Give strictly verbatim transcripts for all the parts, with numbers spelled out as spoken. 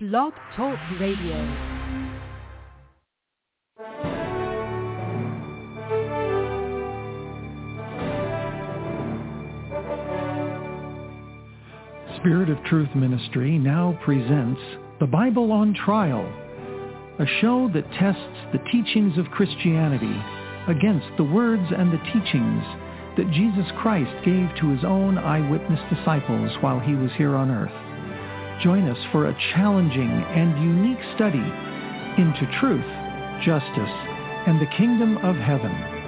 Blog Talk Radio. Spirit of Truth Ministry now presents The Bible on Trial, a show that tests the teachings of Christianity against the words and the teachings that Jesus Christ gave to his own eyewitness disciples while he was here on earth. Join us for a challenging and unique study into truth, justice, and the kingdom of heaven.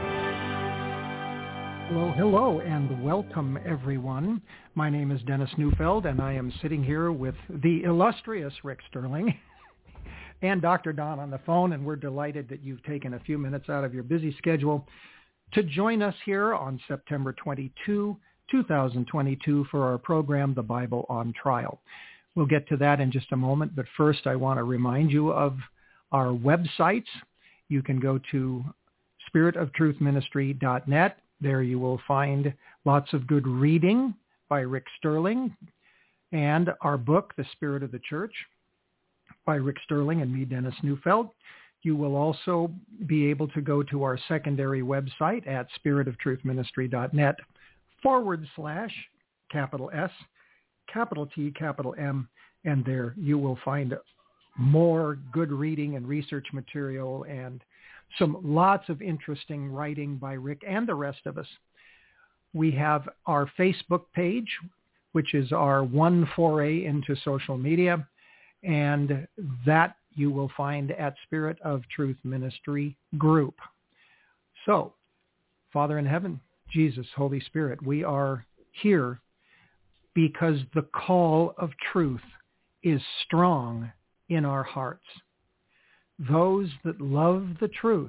Hello, hello, and welcome, everyone. My name is Dennis Neufeld, and I am sitting here with the illustrious Rick Sterling and Doctor Don on the phone, and we're delighted that you've taken a few minutes out of your busy schedule to join us here on September twenty-second, twenty twenty-two for our program, The Bible on Trial. We'll get to that in just a moment, but first I want to remind you of our websites. You can go to spirit of truth ministry dot net. There you will find lots of good reading by Rick Sterling and our book, The Spirit of the Church, by Rick Sterling and me, Dennis Neufeld. You will also be able to go to our secondary website at spirit of truth ministry dot net forward slash capital S, capital T, capital M, and there you will find more good reading and research material and some lots of interesting writing by Rick and the rest of us. We have our Facebook page, which is our one foray into social media, and that you will find at Spirit of Truth Ministry Group. So, Father in heaven, Jesus, Holy Spirit, we are here because the call of truth is strong in our hearts. Those that love the truth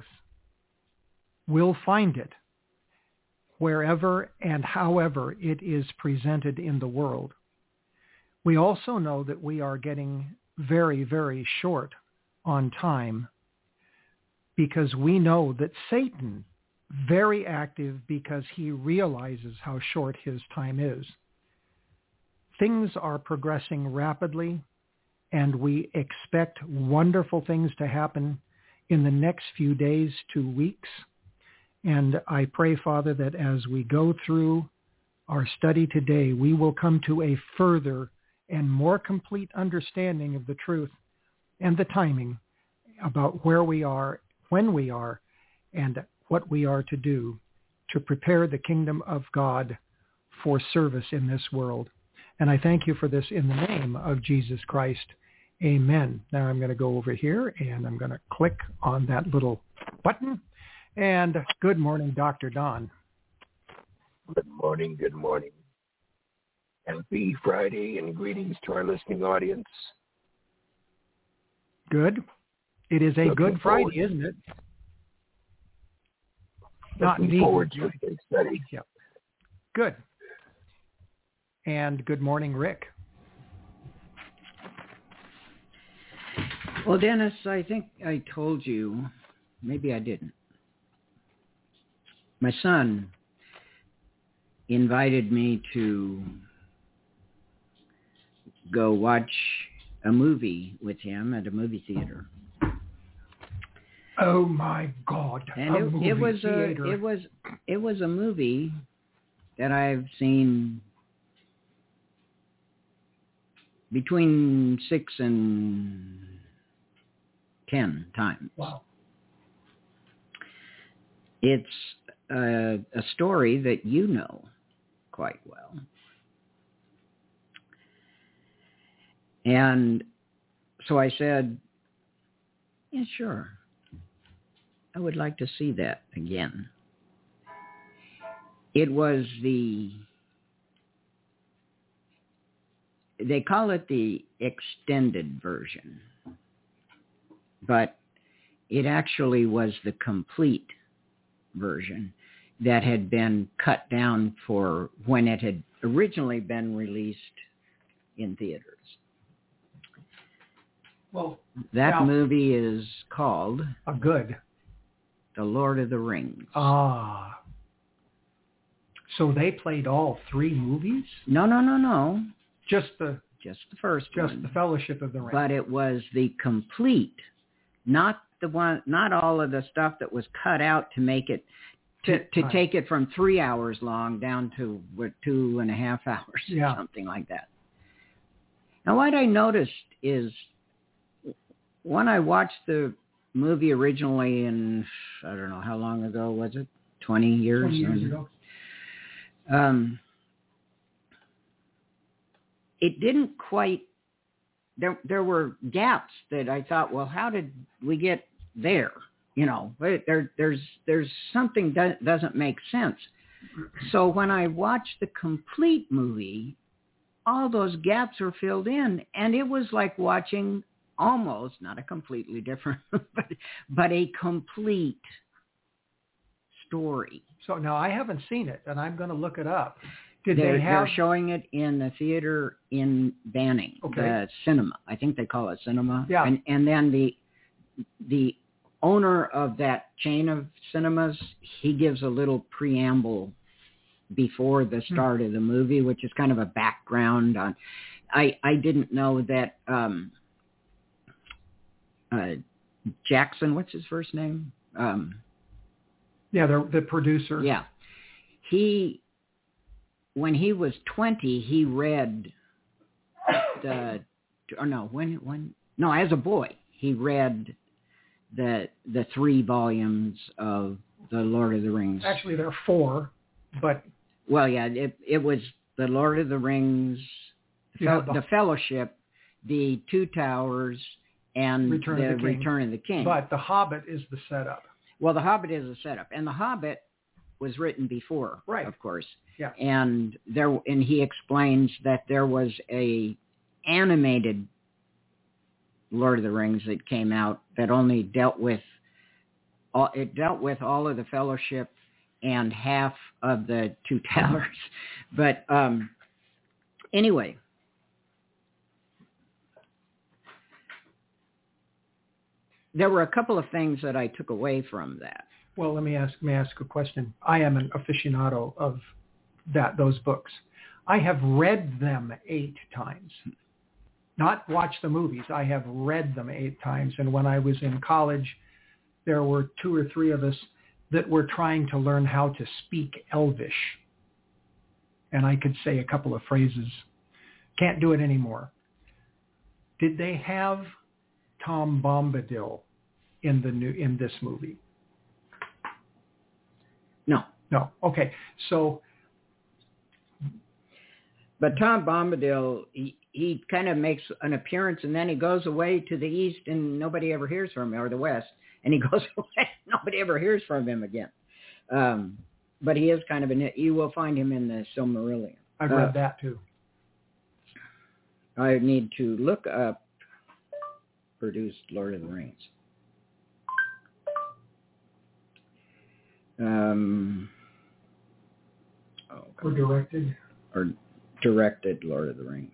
will find it wherever and however it is presented in the world. We also know that we are getting very, very short on time because we know that Satan, very active because he realizes how short his time is. Things are progressing rapidly, and we expect wonderful things to happen in the next few days to weeks. And I pray, Father, that as we go through our study today, we will come to a further and more complete understanding of the truth and the timing about where we are, when we are, and what we are to do to prepare the kingdom of God for service in this world. And I thank you for this in the name of Jesus Christ. Amen. Now I'm going to go over here and I'm going to click on that little button. And good morning, Doctor Don. Good morning, good morning. Happy Friday and greetings to our listening audience. Good. It is a Looking good forward. Friday, isn't it? Not Looking forward to today's study. Yep. Good. And good morning, Rick. Well, Dennis, I think I told you, maybe I didn't. My son invited me to go watch a movie with him at a movie theater. Oh my God! And a it, movie it was theater. a it was it was a movie that I've seen between six and ten times. Wow! It's a, a story that you know quite well. And so I said, yeah, sure. I would like to see that again. It was the, they call it the extended version, but it actually was the complete version that had been cut down for when it had originally been released in theaters. Well, that now, movie is called a good The Lord of the Rings. Ah. So they played all three movies? No, no, no, no. Just the just the first Just one. the Fellowship of the Ring. But it was the complete, not the one, not all of the stuff that was cut out to make it, to, to Right. take it from three hours long down to what, two and a half hours, Yeah. or something like that. Now, what I noticed is when I watched the movie originally in, I don't know, how long ago was it? twenty years? twenty years ago. Um, it didn't quite, there there were gaps that I thought, well, how did we get there? You know, there there's there's something that doesn't make sense. So when I watched the complete movie, all those gaps were filled in, and it was like watching almost, not a completely different, but, but a complete story. So now I haven't seen it, and I'm going to look it up. Did They're, they have? they're showing it in the theater in Banning, Okay. the cinema. I think they call it cinema. Yeah. And and then the the owner of that chain of cinemas, he gives a little preamble before the start hmm. of the movie, which is kind of a background on. I I didn't know that um, uh, Jackson. What's his first name? Um, yeah, the the producer. Yeah, he. When he was twenty, he read the, or no, when, when, no, as a boy, he read the the three volumes of the Lord of the Rings. Actually, there are four, but. Well, yeah, it it was the Lord of the Rings, the, fel- the, the Fellowship, the Two Towers, and Return the, of the King. Return of the King. But The Hobbit is the setup. Well, The Hobbit is a setup, and The Hobbit was written before, right. of course. Yeah. And there, and he explains that there was a animated Lord of the Rings that came out that only dealt with all, it dealt with all of the Fellowship and half of the Two Towers. But um, anyway, there were a couple of things that I took away from that. Well, let me ask. Let me ask a question. I am an aficionado of that those books. I have read them eight times. Not watched the movies. I have read them eight times. And when I was in college, there were two or three of us that were trying to learn how to speak Elvish. And I could say a couple of phrases. Can't do it anymore. Did they have Tom Bombadil in the new in this movie? No. No. Okay. So. But Tom Bombadil, he, he kind of makes an appearance and then he goes away to the east and nobody ever hears from him, or the west, and he goes away. Nobody ever hears from him again. Um, but he is kind of a, you will find him in the Silmarillion. I've read uh, that too. I need to look up produced Lord of the Rings. Um, oh, or directed. Or directed Lord of the Rings.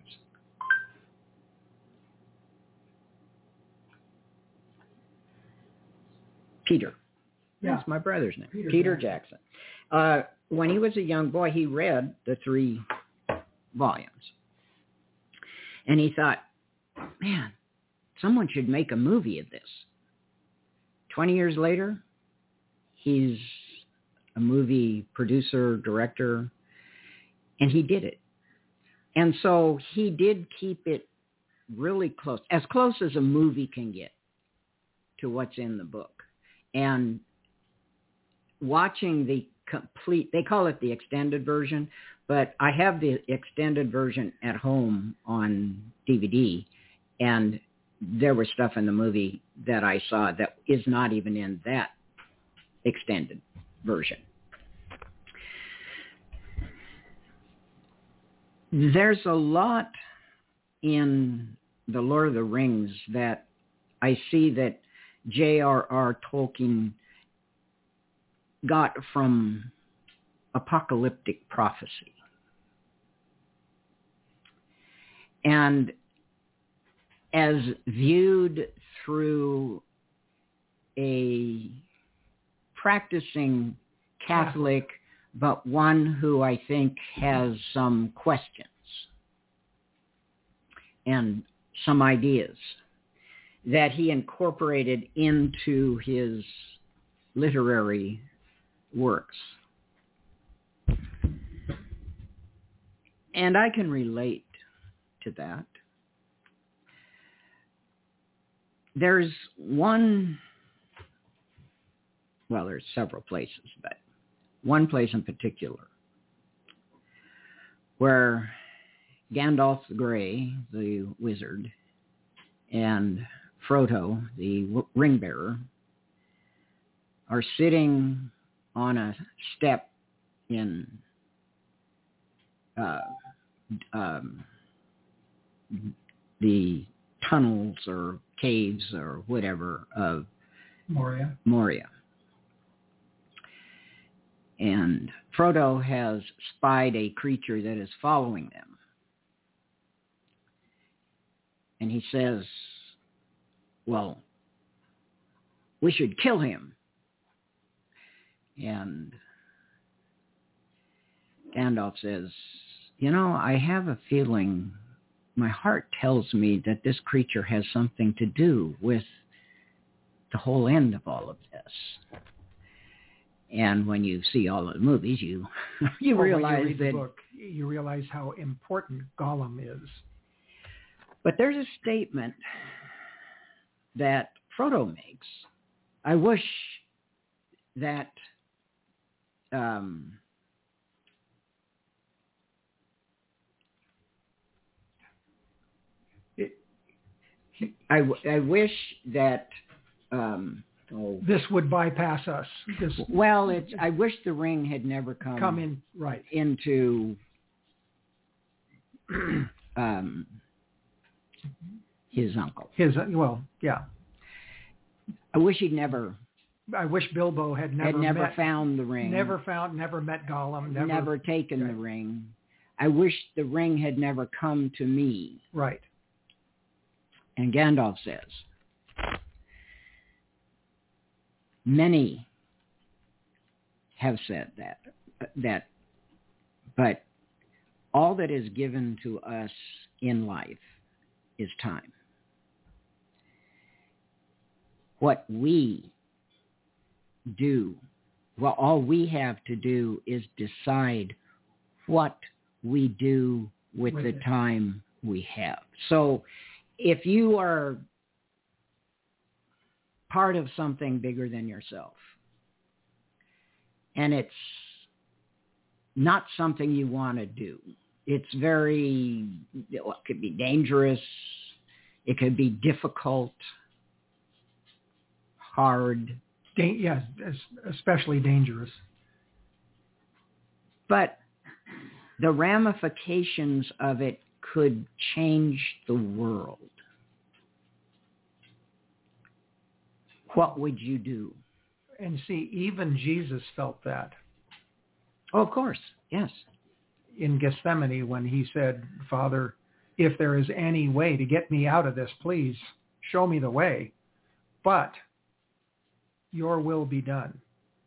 Peter. Yeah. That's my brother's name. Peter, Peter Jackson. Jackson. Uh, when he was a young boy, he read the three volumes. And he thought, man, someone should make a movie of this. Twenty years later, he's a movie producer, director, and he did it. And so he did keep it really close, as close as a movie can get to what's in the book. And watching the complete, they call it the extended version, but I have the extended version at home on D V D, and there was stuff in the movie that I saw that is not even in that extended version. There's a lot in the Lord of the Rings that I see that J R R Tolkien got from apocalyptic prophecy. And as viewed through a practicing Catholic, but one who I think has some questions. and some ideas that he incorporated into his literary works. And I can relate to that. There's one, well, there's several places, but one place in particular where Gandalf the Grey, the wizard, and Frodo, the ring bearer, are sitting on a step in uh, um, the tunnels or caves or whatever of Moria. Moria. And Frodo has spied a creature that is following them. And he says, well, we should kill him. And Gandalf says, you know, I have a feeling, my heart tells me that this creature has something to do with the whole end of all of this. And when you see all of the movies, you you well, realize when you read that the book, you realize how important Gollum is. But there's a statement that Frodo makes. I wish that um, it, I, I wish that um, oh, this would bypass us. This well, it's I wish the ring had never come come in right into um, his uncle. His well, yeah. I wish he'd never. I wish Bilbo had never had never met, found the ring. Never found, never met Gollum. Never, never taken right. the ring. I wish the ring had never come to me. Right. And Gandalf says, many have said that, that, but all that is given to us in life is time. What we do, well, all we have to do is decide what we do with, with the it. time we have. So if you are part of something bigger than yourself, and it's not something you want to do, it's very, it could be dangerous, it could be difficult, hard. Da- yes, especially dangerous. But the ramifications of it could change the world. What would you do? And see, even Jesus felt that. Oh, of course, yes. In Gethsemane, when he said, Father, if there is any way to get me out of this, please show me the way. But your will be done.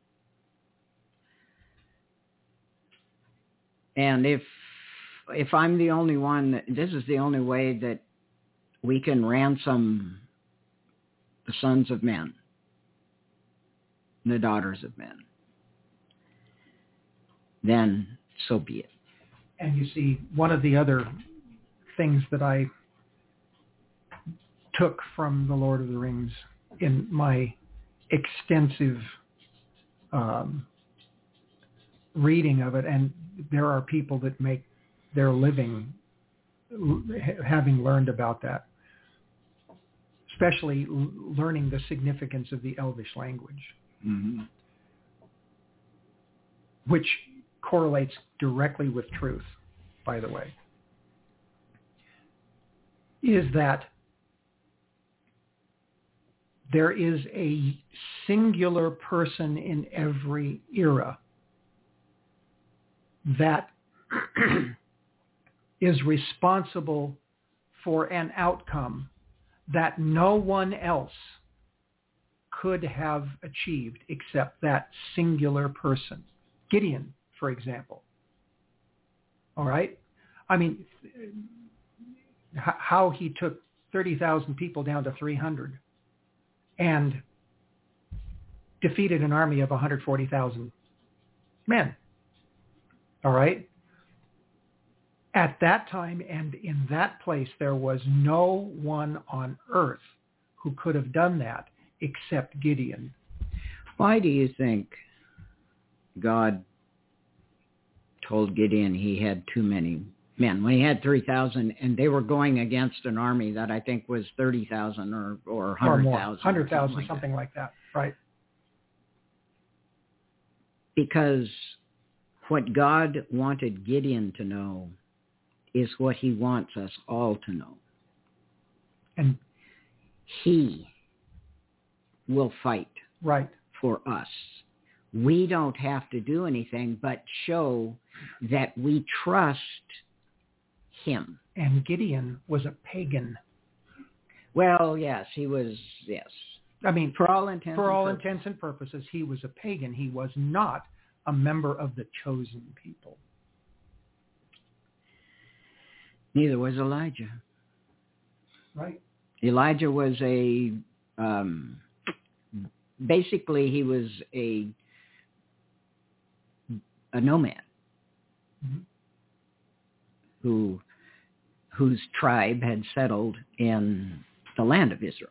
And if if I'm the only one, that, this is the only way that we can ransom the sons of men, the daughters of men, then so be it. And you see, one of the other things that I took from The Lord of the Rings in my extensive um, reading of it, and there are people that make their living having learned about that, especially learning the significance of the Elvish language, mm-hmm. which correlates directly with truth, by the way, is that there is a singular person in every era that is responsible for an outcome that no one else could have achieved except that singular person. Gideon, for example. All right? I mean, h- how he took thirty thousand people down to three hundred and defeated an army of one hundred forty thousand men. All right? At that time and in that place, there was no one on earth who could have done that except Gideon. Why do you think God told Gideon he had too many men when he had three thousand and they were going against an army that I think was thirty thousand or, or one hundred thousand? one hundred thousand, something, something like that. Right. Because what God wanted Gideon to know is what he wants us all to know. And he will fight right. for us. We don't have to do anything but show that we trust him. And Gideon was a pagan. Well, yes, he was, yes. I mean, for all intents for and all purposes. intents and purposes, he was a pagan. He was not a member of the chosen people. Neither was Elijah. Right. Elijah was a, um, basically he was a, a nomad mm-hmm. who, whose tribe had settled in the land of Israel.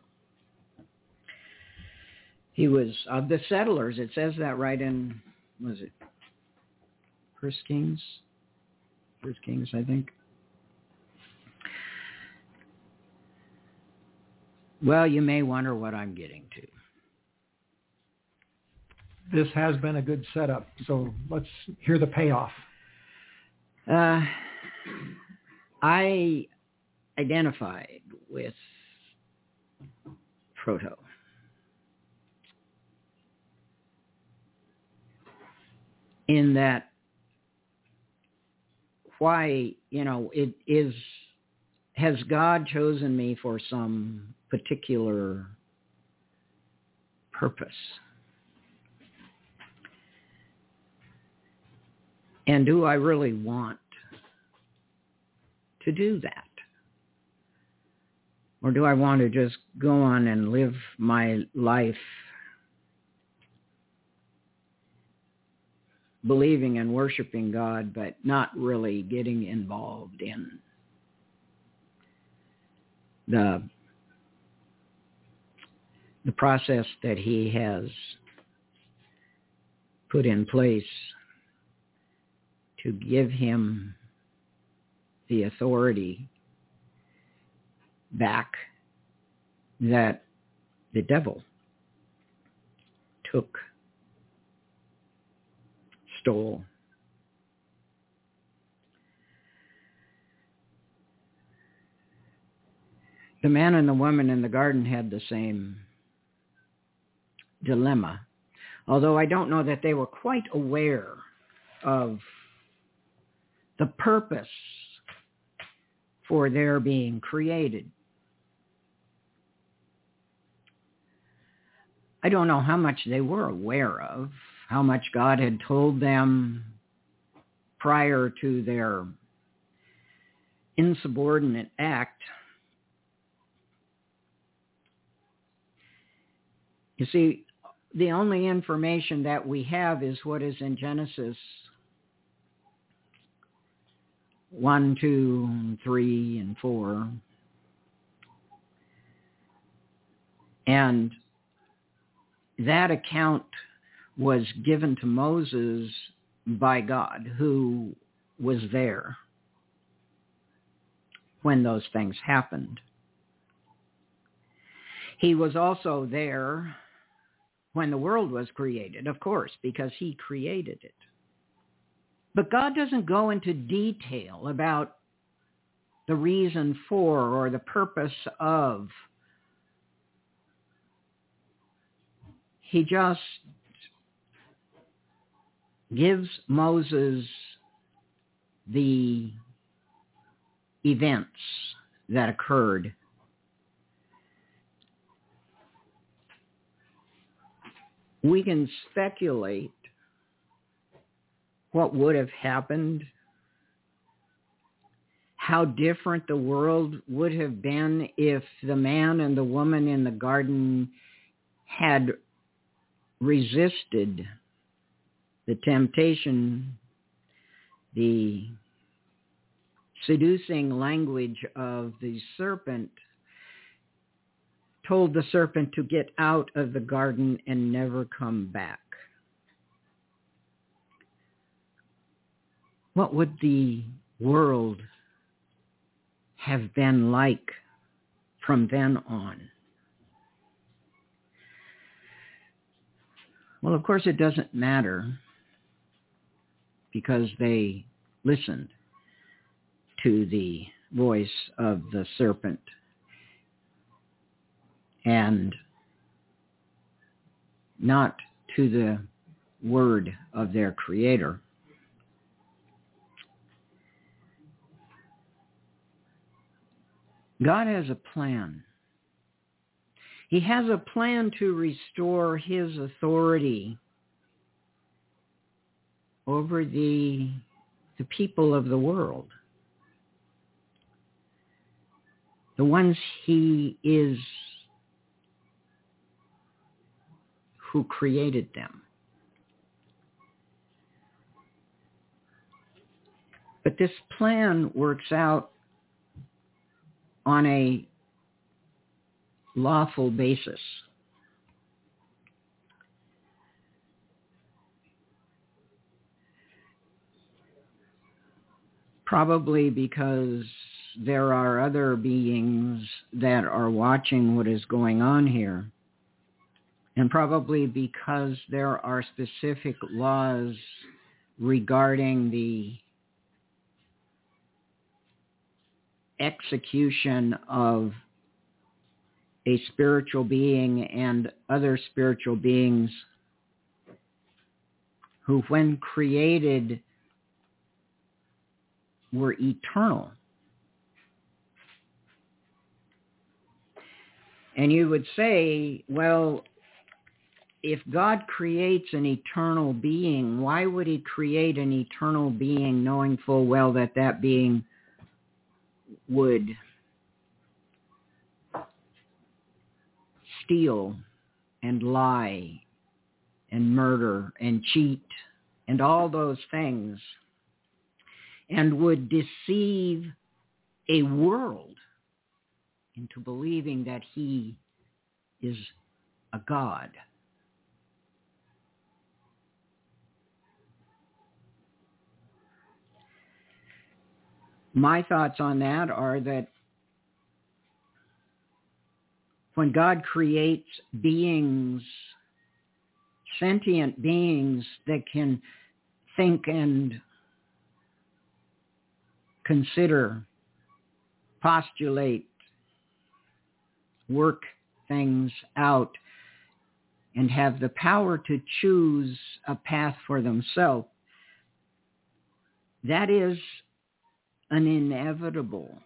He was of the settlers. It says that right in, was it First Kings? First Kings, I think. Well, you may wonder what I'm getting to. This has been a good setup, so let's hear the payoff. Uh, I identified with Proto. In that, why, you know, it is, has God chosen me for some particular purpose? And do I really want to do that? Or do I want to just go on and live my life believing and worshiping God, but not really getting involved in the the process that he has put in place to give him the authority back that the devil took, stole. The man and the woman in the garden had the same dilemma, although I don't know that they were quite aware of the purpose for their being created. I don't know how much they were aware of, how much God had told them prior to their insubordinate act. You see, the only information that we have is what is in Genesis one, two, three, and four. And that account was given to Moses by God, who was there when those things happened. He was also there when the world was created, of course, because he created it. But God doesn't go into detail about the reason for or the purpose of. He just gives Moses the events that occurred. We can speculate what would have happened how different the world would have been if the man and the woman in the garden had resisted the temptation, the seducing language of the serpent, told the serpent to get out of the garden and never come back. What would the world have been like from then on? Well, of course, it doesn't matter, because they listened to the voice of the serpent and not to the word of their Creator. God has a plan. He has a plan to restore his authority over the, the people of the world, the ones he is who created them. But this plan works out on a lawful basis. Probably because there are other beings that are watching what is going on here. And probably because there are specific laws regarding the execution of a spiritual being and other spiritual beings who, when created, were eternal. And you would say, well, if God creates an eternal being, why would he create an eternal being knowing full well that that being would steal and lie and murder and cheat and all those things, and would deceive a world into believing that he is a God? My thoughts on that are that when God creates beings, sentient beings that can think and consider, postulate, work things out, and have the power to choose a path for themselves, that is an inevitable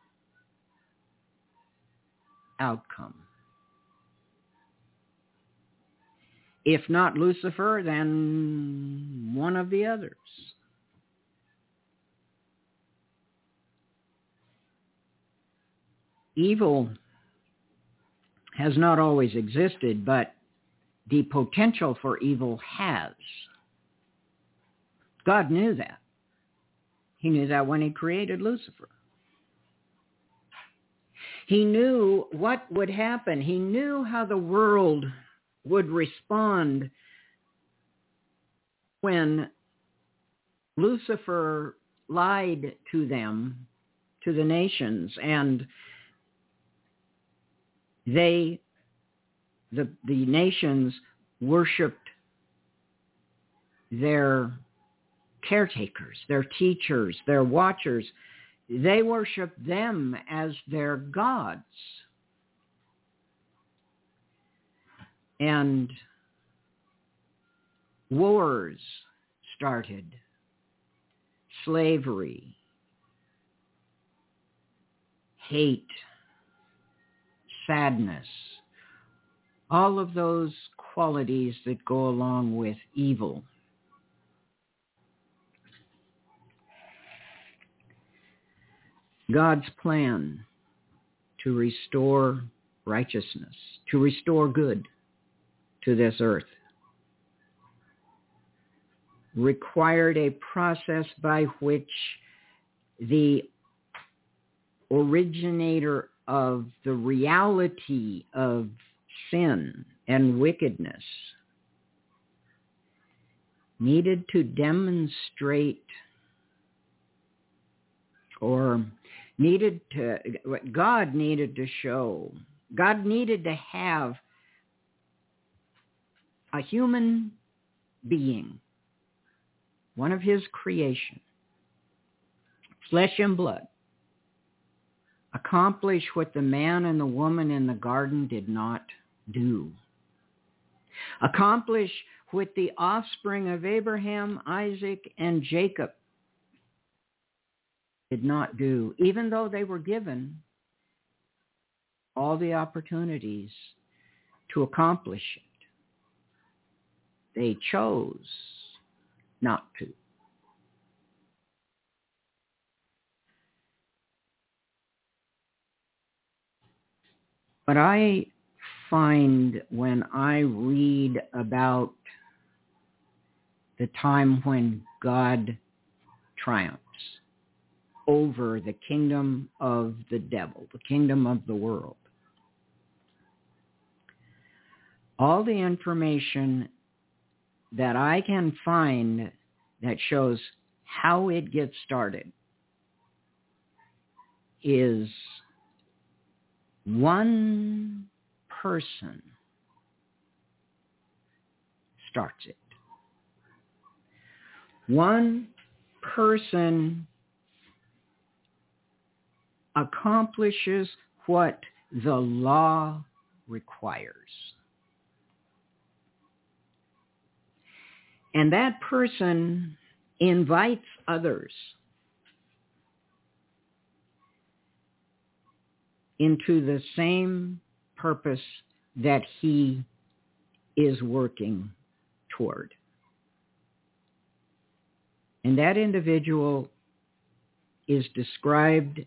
outcome. If not Lucifer, then one of the others. Evil has not always existed, but the potential for evil has. God knew that. He knew that when he created Lucifer. He knew what would happen. He knew how the world would respond when Lucifer lied to them, to the nations, and they, the, the nations, worshipped their caretakers, their teachers, their watchers. They worshiped them as their gods. And wars started, slavery, hate, sadness, all of those qualities that go along with evil. God's plan to restore righteousness, to restore good to this earth, required a process by which the originator of the reality of sin and wickedness needed to demonstrate or needed to, God needed to show, God needed to have a human being, one of his creation, flesh and blood, accomplish what the man and the woman in the garden did not do. Accomplish what the offspring of Abraham, Isaac, and Jacob did not do, even though they were given all the opportunities to accomplish it. They chose not to. But I find when I read about the time when God triumphs over the kingdom of the devil, the kingdom of the world, all the information that I can find that shows how it gets started is one person starts it. One person accomplishes what the law requires. And that person invites others into the same purpose that he is working toward. And that individual is described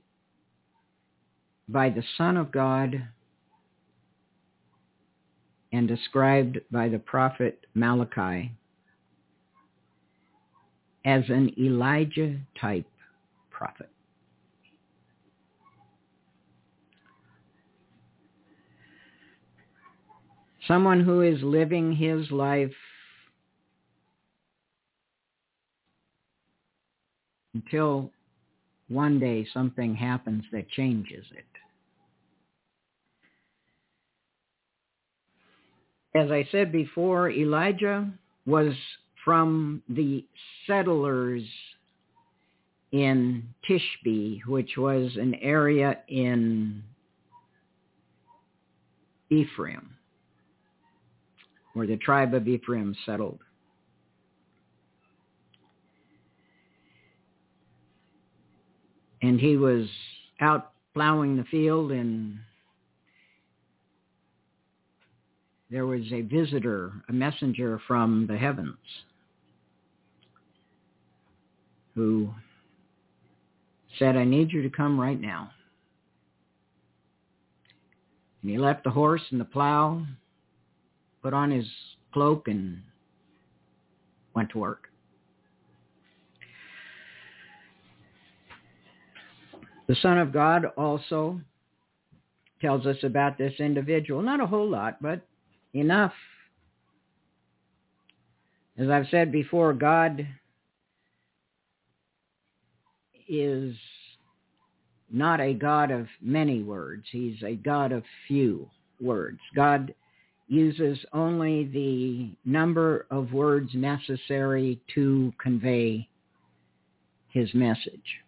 by the Son of God and described by the prophet Malachi as an Elijah-type prophet. Someone who is living his life until one day something happens that changes it. As I said before, Elijah was from the settlers in Tishbe, which was an area in Ephraim, where the tribe of Ephraim settled. And he was out plowing the field, and there was a visitor, a messenger from the heavens, who said, "I need you to come right now." And he left the horse and the plow, put on his cloak, and went to work. The Son of God also tells us about this individual. Not a whole lot, but enough. As I've said before, God is not a God of many words. He's a God of few words. God uses only the number of words necessary to convey his message.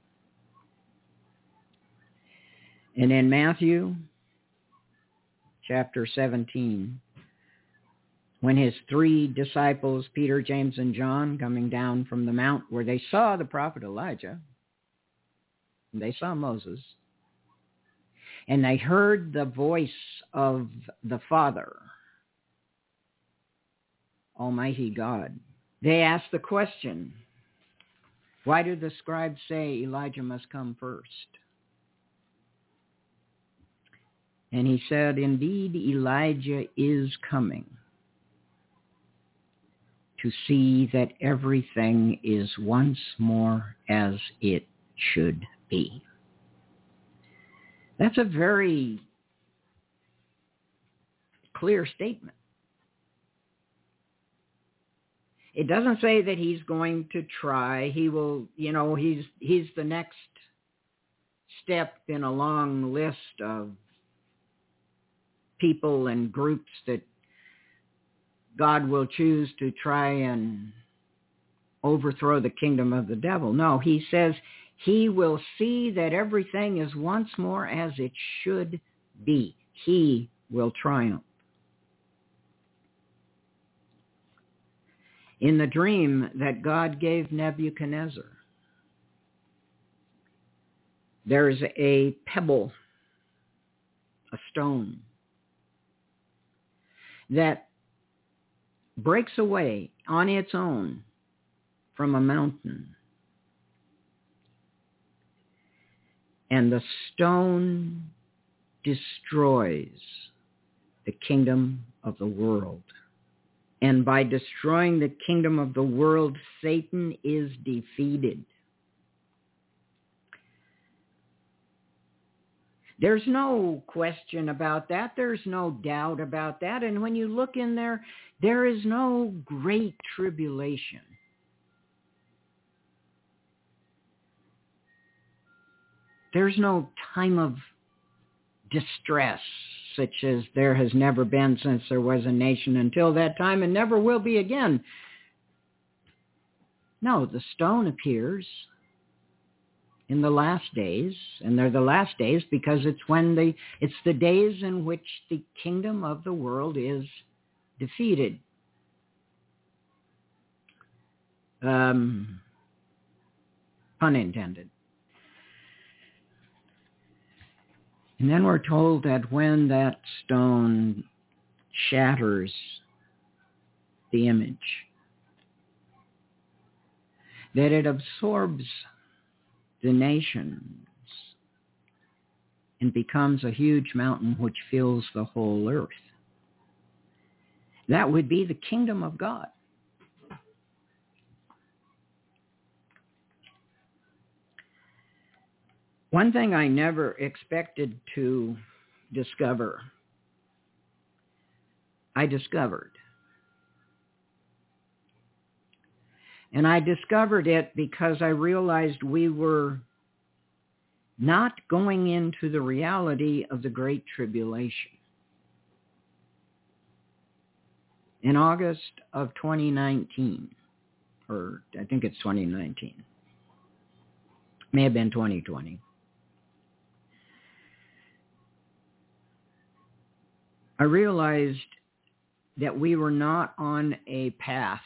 And in Matthew chapter seventeen, when his three disciples, Peter, James, and John, coming down from the mount where they saw the prophet Elijah, and they saw Moses, and they heard the voice of the Father, Almighty God, they asked the question, why do the scribes say Elijah must come first? And he said, indeed, Elijah is coming to see that everything is once more as it should be. That's a very clear statement. It doesn't say that he's going to try. He will, you know, he's he's the next step in a long list of people and groups that God will choose to try and overthrow the kingdom of the devil. No, he says he will see that everything is once more as it should be. He will triumph. In the dream that God gave Nebuchadnezzar, there is a pebble, a stone, that breaks away on its own from a mountain. And the stone destroys the kingdom of the world. And by destroying the kingdom of the world, Satan is defeated. There's no question about that. There's no doubt about that. And when you look in there, there is no great tribulation. There's no time of distress such as there has never been since there was a nation until that time and never will be again. No, the stone appears in the last days, and they're the last days because it's when the it's the days in which the kingdom of the world is defeated. Um, pun intended. And then we're told that when that stone shatters the image, that it absorbs the nations and becomes a huge mountain which fills the whole earth. That would be the kingdom of God. One thing I never expected to discover, I discovered. And I discovered it because I realized we were not going into the reality of the Great Tribulation. In August of twenty nineteen, or I think it's twenty nineteen, may have been twenty twenty, I realized that we were not on a path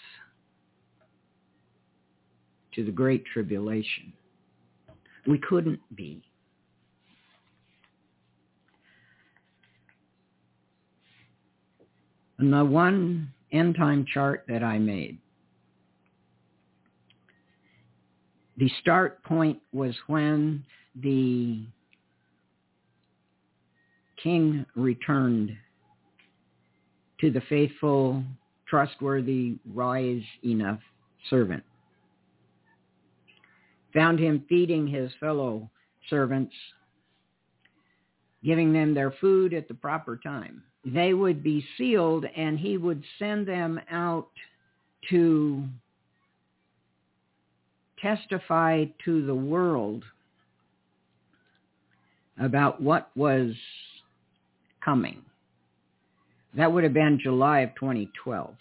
to the Great Tribulation. We couldn't be. And the one end time chart that I made, the start point was when the king returned to the faithful, trustworthy, wise enough servant. Found him feeding his fellow servants, giving them their food at the proper time. They would be sealed, and he would send them out to testify to the world about what was coming. That would have been July of twenty twelve.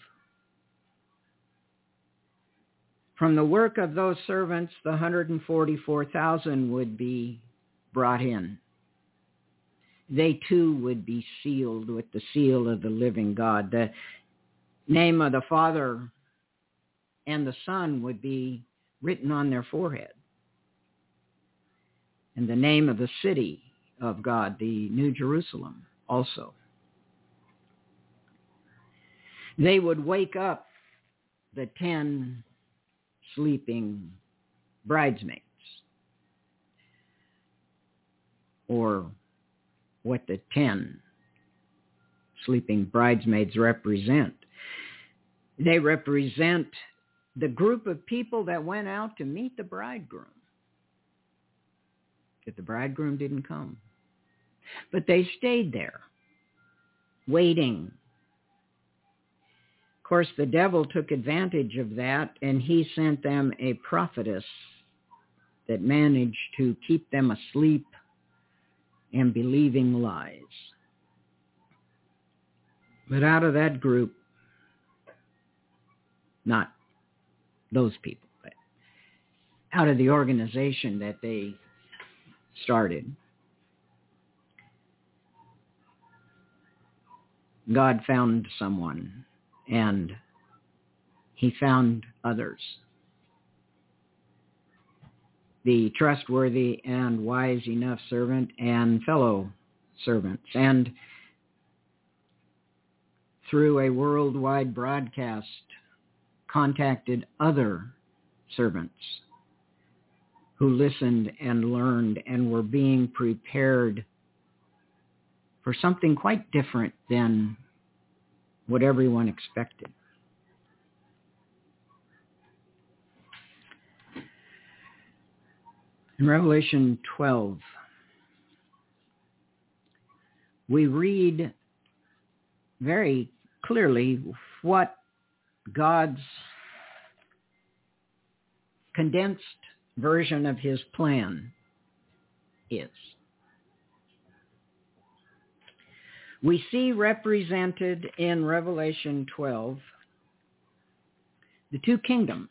From the work of those servants, the one hundred forty-four thousand would be brought in. They too would be sealed with the seal of the living God. The name of the Father and the Son would be written on their forehead. And the name of the city of God, the New Jerusalem, also. They would wake up the ten sleeping bridesmaids, or what the ten sleeping bridesmaids represent. They represent the group of people that went out to meet the bridegroom. But the bridegroom didn't come. But they stayed there, waiting. Of course, the devil took advantage of that, and he sent them a prophetess that managed to keep them asleep and believing lies. But out of that group, not those people, but out of the organization that they started, God found someone, and he found others. The trustworthy and wise enough servant and fellow servants. And through a worldwide broadcast, contacted other servants who listened and learned and were being prepared for something quite different than what everyone expected. In Revelation twelve, we read very clearly what God's condensed version of his plan is. We see represented in Revelation twelve the two kingdoms.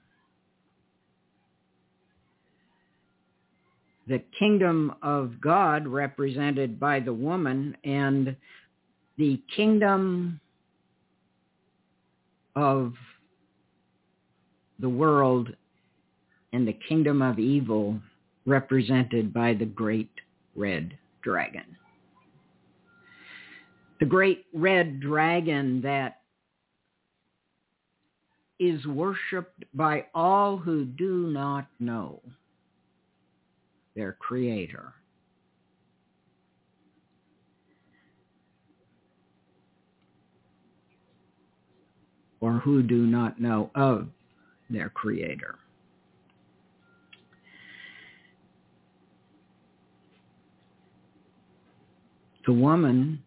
The kingdom of God represented by the woman, and the kingdom of the world and the kingdom of evil represented by the great red dragon. The great red dragon that is worshipped by all who do not know their Creator. Or who do not know of their Creator. The woman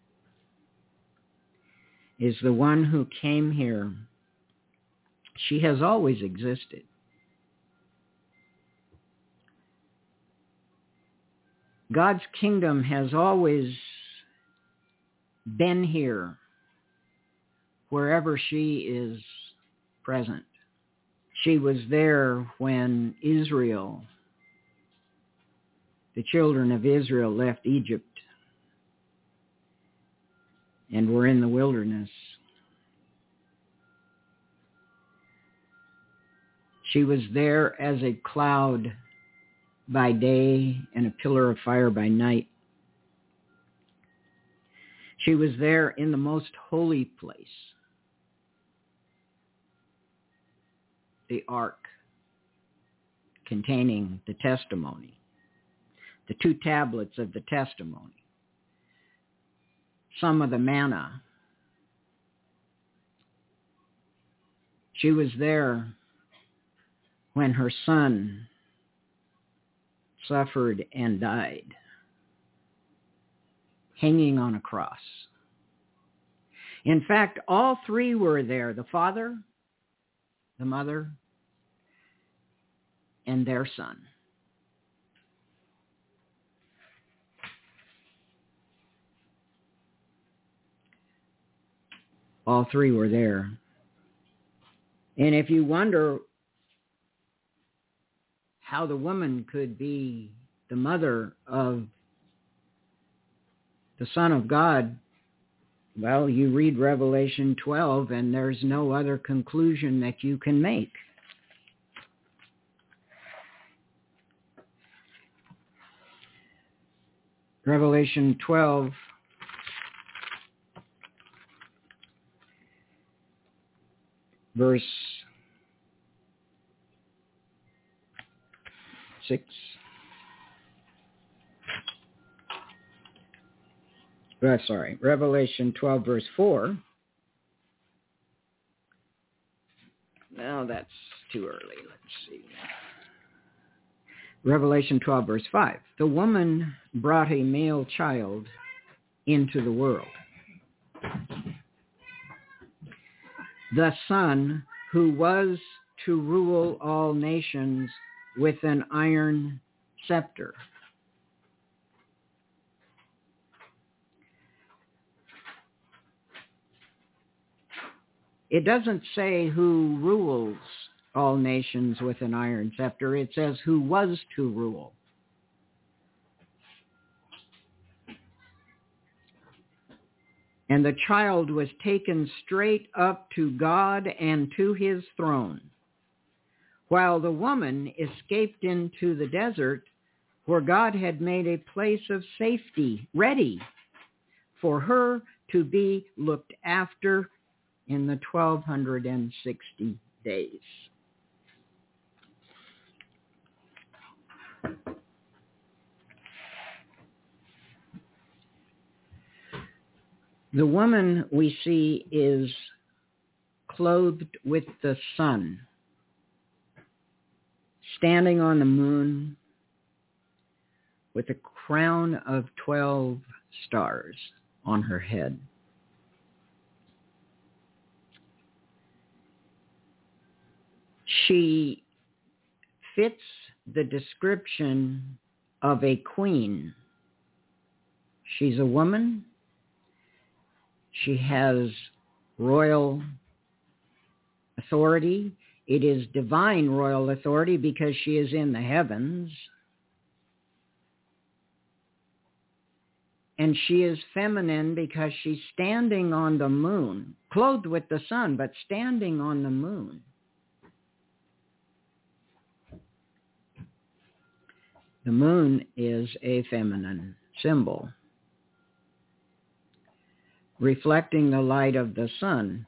is the one who came here. She has always existed. God's kingdom has always been here wherever she is present. She was there when Israel, the children of Israel, left Egypt and were in the wilderness. She was there as a cloud by day and a pillar of fire by night. She was there in the most holy place, the ark containing the testimony, the two tablets of the testimony, some of the manna. She was there when her son suffered and died, hanging on a cross. In fact, all three were there, the father, the mother, and their son. All three were there. And if you wonder how the woman could be the mother of the Son of God, well, you read Revelation twelve, and there's no other conclusion that you can make. Revelation twelve, verse six. Uh, sorry, Revelation twelve, verse four. No, that's too early. Let's see. Revelation twelve, verse five. The woman brought a male child into the world, the Son who was to rule all nations with an iron scepter. It doesn't say who rules all nations with an iron scepter. It says who was to rule. And the child was taken straight up to God and to his throne, while the woman escaped into the desert, where God had made a place of safety ready for her to be looked after in the twelve sixty days. The woman we see is clothed with the sun, standing on the moon with a crown of twelve stars on her head. She fits the description of a queen. She's a woman. She has royal authority. It is divine royal authority because she is in the heavens. And she is feminine because she's standing on the moon, clothed with the sun, but standing on the moon. The moon is a feminine symbol, reflecting the light of the sun.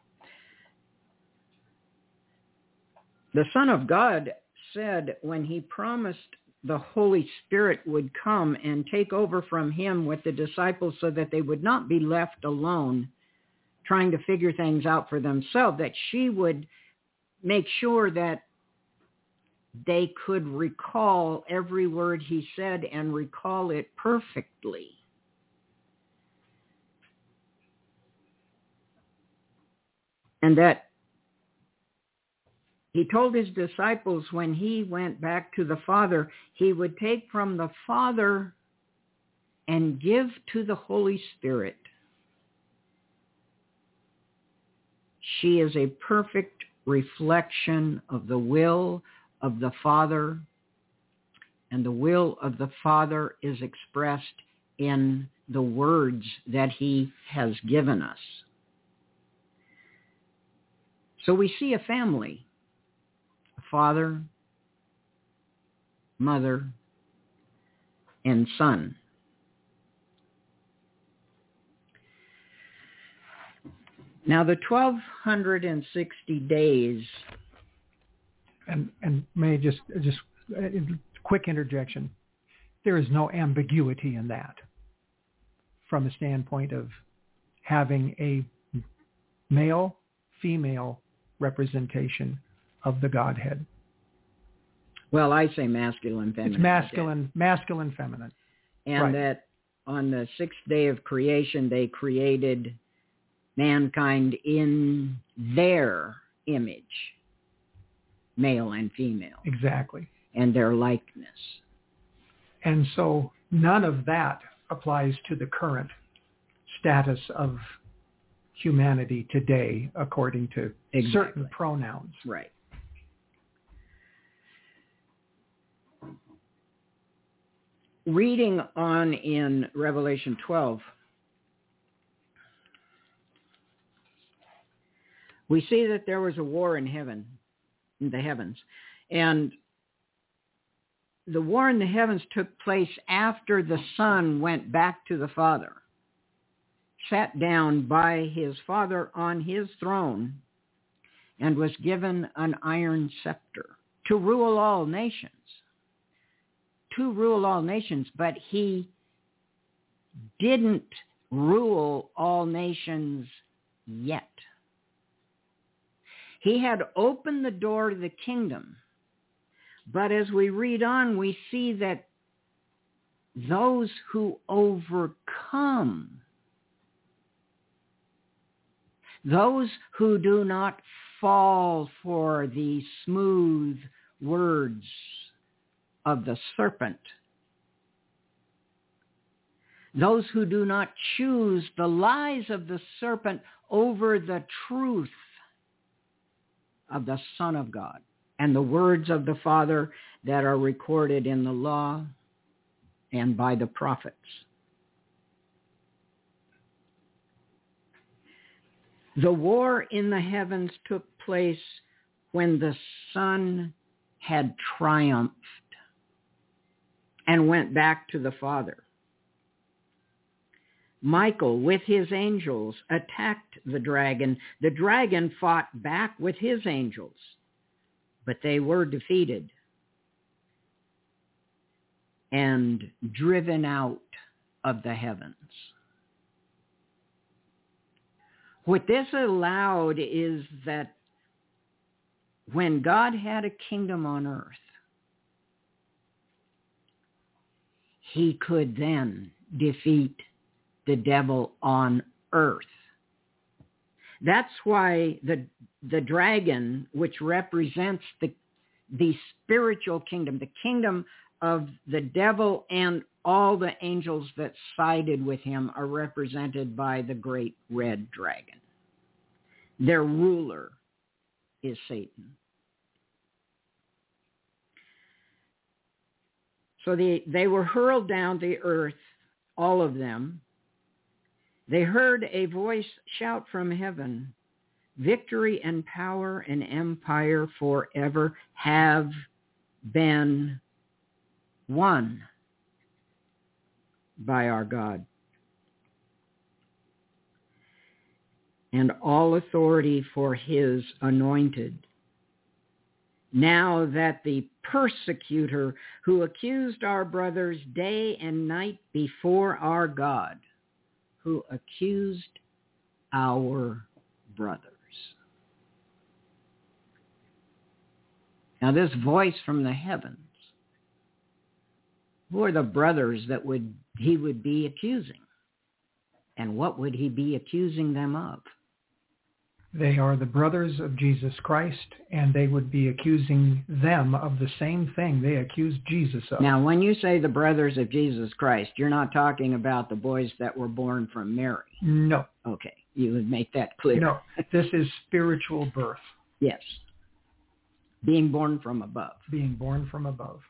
The Son of God said when he promised the Holy Spirit would come and take over from him with the disciples so that they would not be left alone trying to figure things out for themselves, that she would make sure that they could recall every word he said and recall it perfectly. And that he told his disciples when he went back to the Father, he would take from the Father and give to the Holy Spirit. She is a perfect reflection of the will of the Father, and the will of the Father is expressed in the words that he has given us. So we see a family, a father, mother, and son. Now the twelve sixty days. And and may I just just a quick interjection. There is no ambiguity in that from a standpoint of having a male, female representation of the Godhead. Well, I say masculine, feminine. It's masculine, masculine, feminine. And right. That on the sixth day of creation, they created mankind in their image, male and female. Exactly. And their likeness. And so none of that applies to the current status of humanity today, according to exactly. certain pronouns. Right. Reading on in Revelation twelve, we see that there was a war in heaven, in the heavens. And the war in the heavens took place after the Son went back to the Father, sat down by his Father on his throne, and was given an iron scepter to rule all nations. To rule all nations, but he didn't rule all nations yet. He had opened the door to the kingdom, but as we read on, we see that those who overcome, those who do not fall for the smooth words of the serpent, those who do not choose the lies of the serpent over the truth of the Son of God and the words of the Father that are recorded in the law and by the prophets. The war in the heavens took place when the Son had triumphed and went back to the Father. Michael, with his angels, attacked the dragon. The dragon fought back with his angels, but they were defeated and driven out of the heavens. What this allowed is that when God had a kingdom on earth, he could then defeat the devil on earth. That's why the the dragon, which represents the the spiritual kingdom, the kingdom of the devil and all the angels that sided with him, are represented by the great red dragon. Their ruler is Satan. So they, they were hurled down the earth, all of them. They heard a voice shout from heaven, "Victory and power and empire forever have been won by our God. And all authority for his anointed. Now that the persecutor who accused our brothers day and night before our God, who accused our brothers." Now this voice from the heavens, who are the brothers that would he would be accusing? And what would he be accusing them of? They are the brothers of Jesus Christ, and they would be accusing them of the same thing they accused Jesus of. Now, when you say the brothers of Jesus Christ, you're not talking about the boys that were born from Mary. No. Okay, you would make that clear. No, this is spiritual birth. Yes. Being born from above. Being born from above.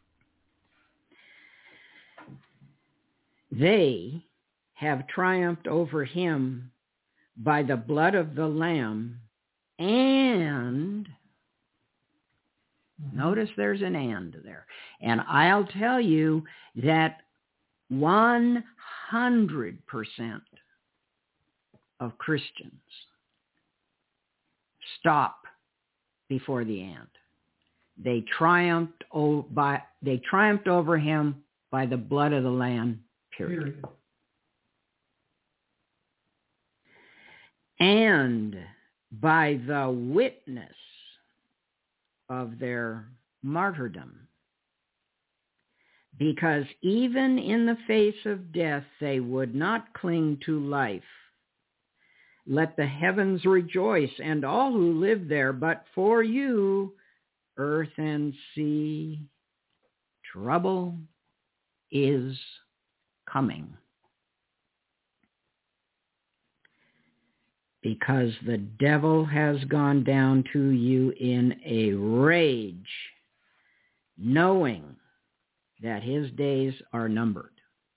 They have triumphed over him by the blood of the Lamb, and mm-hmm. Notice there's an and there. And I'll tell you that one hundred percent of Christians stop before the and. They triumphed, o- by, they triumphed over him by the blood of the Lamb, period. period. And by the witness of their martyrdom, because even in the face of death they would not cling to life. Let the heavens rejoice and all who live there, but for you, earth and sea, trouble is coming. Because the devil has gone down to you in a rage, knowing that his days are numbered.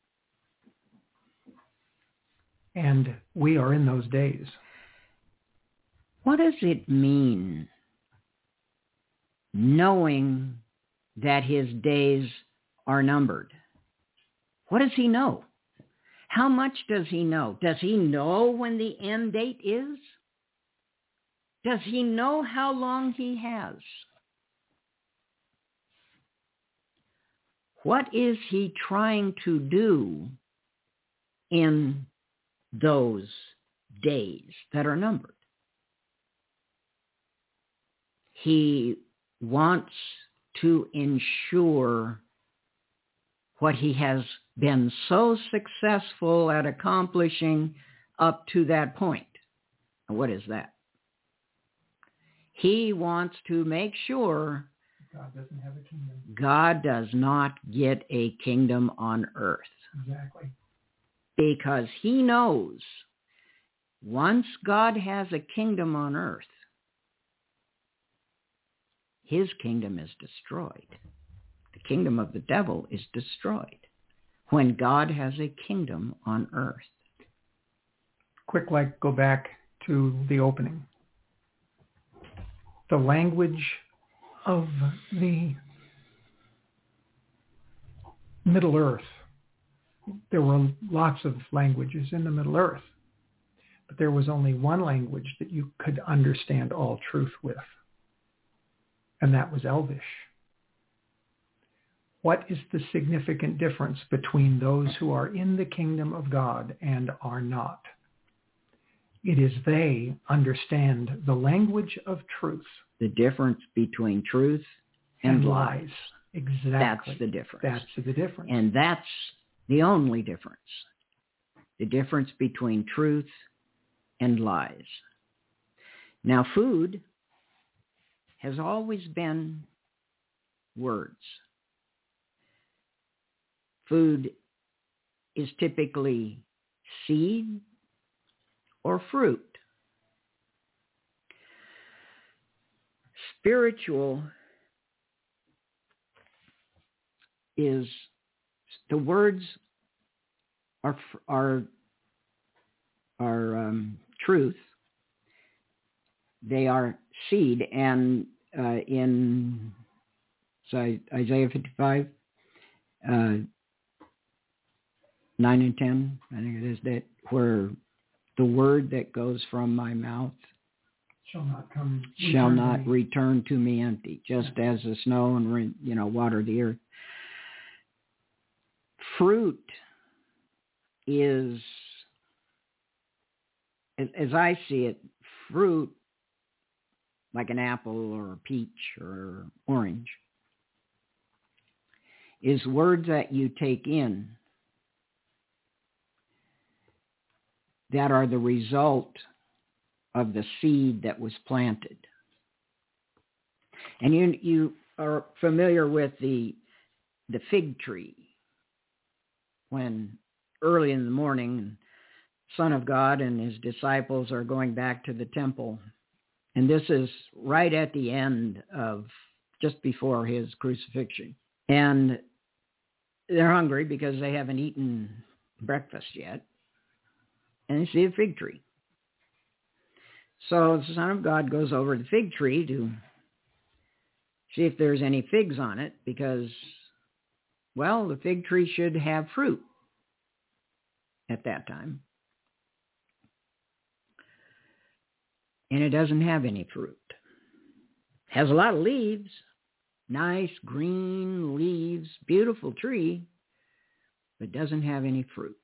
And we are in those days. What does it mean, knowing that his days are numbered? What does he know? How much does he know? Does he know when the end date is? Does he know how long he has? What is he trying to do in those days that are numbered. He wants to ensure what he has been so successful at accomplishing up to that point. What is that? He wants to make sure God doesn't have a kingdom. God does not get a kingdom on earth. Exactly. Because he knows once God has a kingdom on earth, his kingdom is destroyed. The kingdom of the devil is destroyed when God has a kingdom on earth. Quick, like, go back to the opening. The language of the Middle Earth. There were lots of languages in the Middle Earth, but there was only one language that you could understand all truth with, and that was Elvish. What is the significant difference between those who are in the kingdom of God and are not? It is they understand the language of truth. The difference between truth and, and lies. lies. Exactly. That's the difference. That's the difference. And that's the only difference. The difference between truth and lies. Now, food has always been words. Food is typically seed or fruit. Spiritual is, the words are are are um, truth. They are seed, and uh, in so Isaiah fifty-five, uh, nine and ten, I think it is, that where the word that goes from my mouth shall not come shall not return to me empty, just yeah. as the snow and you know water the earth. Fruit is, as, as I see it, fruit, like an apple or a peach or orange, is words that you take in that are the result of the seed that was planted. And you you are familiar with the the fig tree, when early in the morning, Son of God and his disciples are going back to the temple. And this is right at the end of, just before his crucifixion. And they're hungry because they haven't eaten breakfast yet. And they see a fig tree. So the Son of God goes over to the fig tree to see if there's any figs on it, because, well, the fig tree should have fruit at that time. And it doesn't have any fruit. It has a lot of leaves, nice green leaves, beautiful tree, but doesn't have any fruit.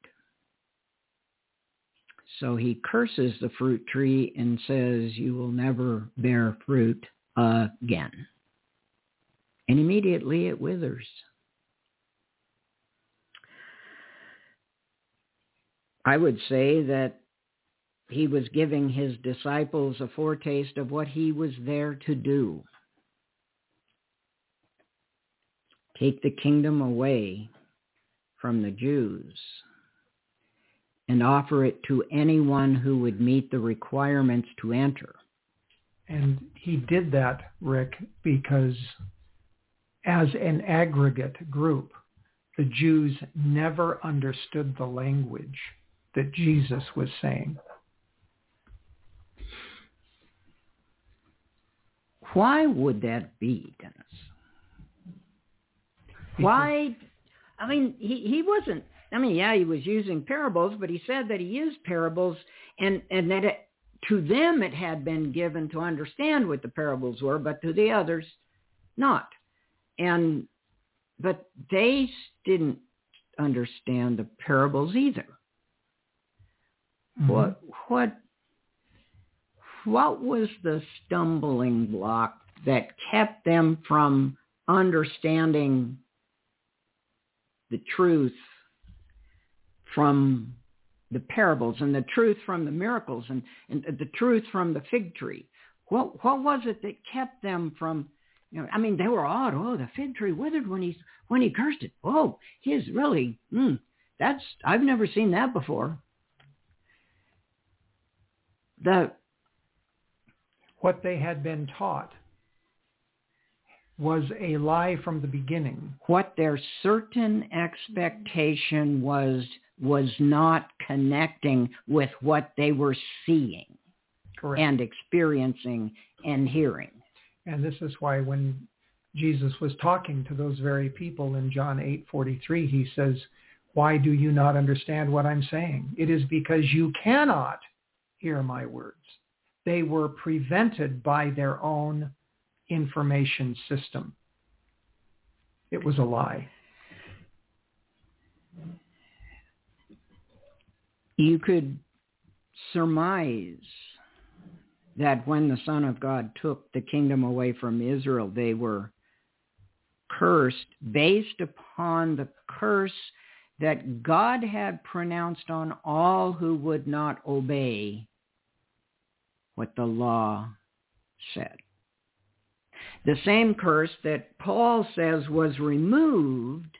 So he curses the fruit tree and says, "You will never bear fruit again." And immediately it withers. I would say that he was giving his disciples a foretaste of what he was there to do. Take the kingdom away from the Jews and offer it to anyone who would meet the requirements to enter. And he did that, Rick, because as an aggregate group, the Jews never understood the language that Jesus was saying. Why would that be, Dennis? Why? I mean, he, he wasn't, I mean, yeah, he was using parables, but he said that he used parables and, and that it, to them it had been given to understand what the parables were, but to the others, not. And, but they didn't understand the parables either. Mm-hmm. What what what was the stumbling block that kept them from understanding the truth from the parables and the truth from the miracles and, and the truth from the fig tree? What what was it that kept them from, you know, I mean, they were awed. Oh, the fig tree withered when he when he cursed it. Oh, he's really, mm, that's, I've never seen that before. The What they had been taught was a lie from the beginning. What their certain expectation was was not connecting with what they were seeing. Correct. And experiencing and hearing. And this is why when Jesus was talking to those very people in John eight forty-three, he says, why do you not understand what I'm saying? It is because you cannot hear my words. They were prevented by their own information system. It was a lie. You could surmise that when the Son of God took the kingdom away from Israel, they were cursed based upon the curse that God had pronounced on all who would not obey what the law said. The same curse that Paul says was removed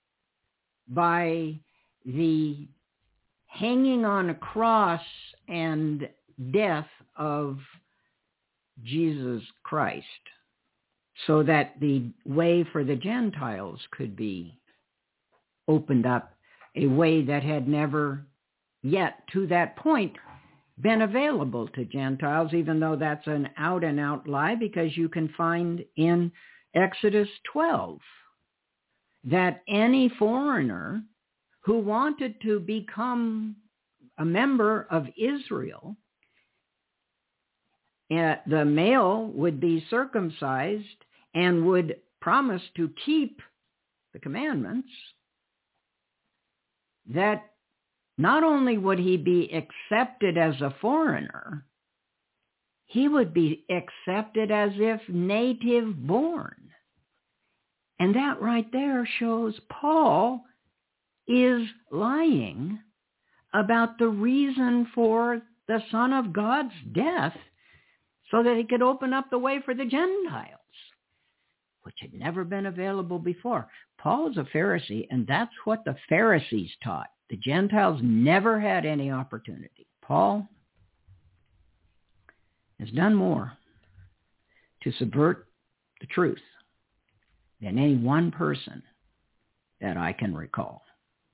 by the hanging on a cross and death of Jesus Christ, so that the way for the Gentiles could be opened up, a way that had never yet to that point been available to Gentiles, even though that's an out-and-out lie, because you can find in Exodus twelve that any foreigner who wanted to become a member of Israel, uh, the male would be circumcised and would promise to keep the commandments, that not only would he be accepted as a foreigner, he would be accepted as if native born. And that right there shows Paul is lying about the reason for the Son of God's death, so that he could open up the way for the Gentiles, which had never been available before. Paul is a Pharisee, and that's what the Pharisees taught. The Gentiles never had any opportunity. Paul has done more to subvert the truth than any one person that I can recall.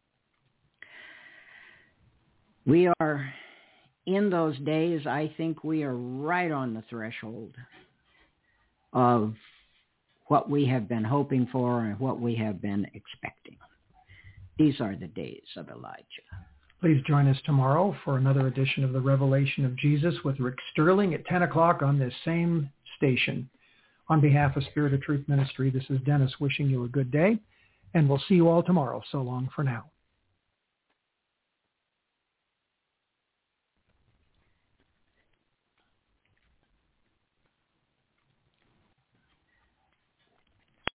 We are in those days, I think we are right on the threshold of what we have been hoping for and what we have been expecting. These are the days of Elijah. Please join us tomorrow for another edition of the Revelation of Jesus with Rick Sterling at ten o'clock on this same station. On behalf of Spirit of Truth Ministry, this is Dennis wishing you a good day, and we'll see you all tomorrow. So long for now.